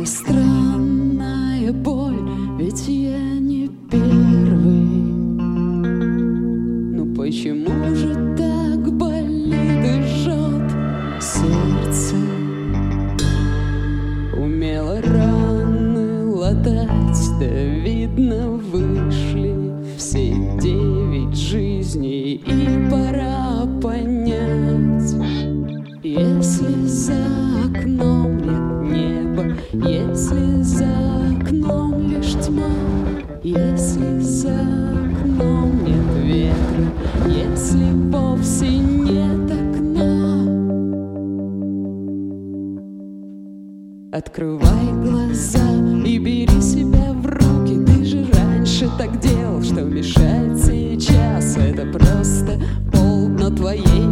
странная боль, ведь я не первый. Ну почему же так болит и жжет сердце? Умела раны латать, да видно вышли все 9 жизней, и пора понять, если за окном нет неба, если за окном лишь тьма, если за окном нет ветра, если вовсе нет окна. Открывай глаза и бери себя в руки. Ты же раньше так делал, что мешает сейчас. Это просто полдно твоей